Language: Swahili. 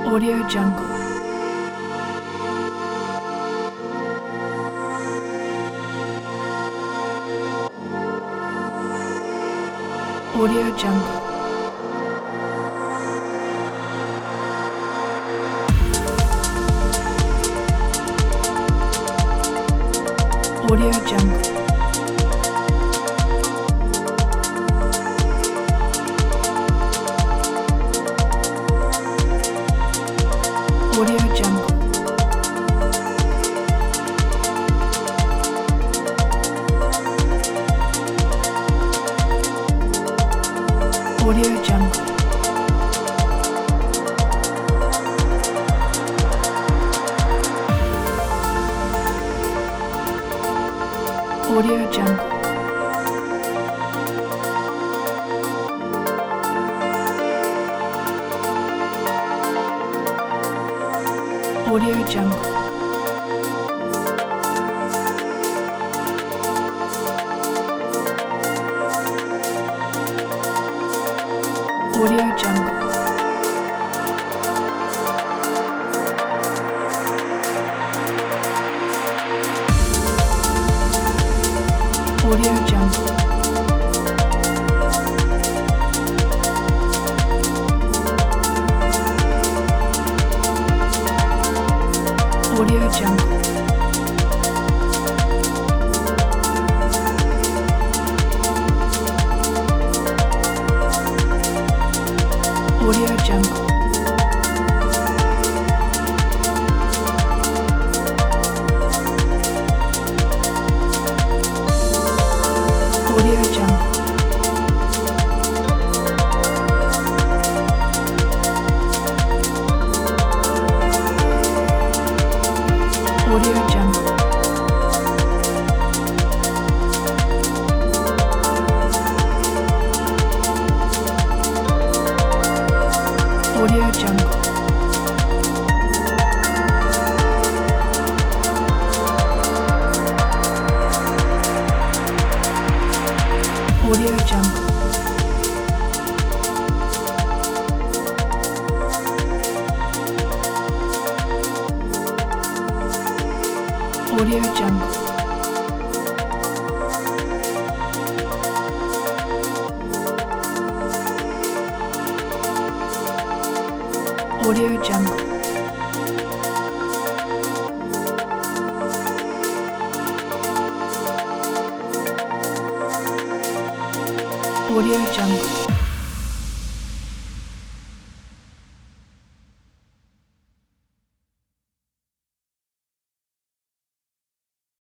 Audio Jungle. Audio Jungle. Audio Jungle. Audio Jungle. Audio Jungle. Audio Jungle. Audio Jungle. Audio Jungle. Audio Jungle. Audio Jungle. Audio Jungle. Audio Jungle. Audio Jungle. Audio Jungle. Audio Jungle. Audio Jungle. Audio Jungle. Audio Jungle.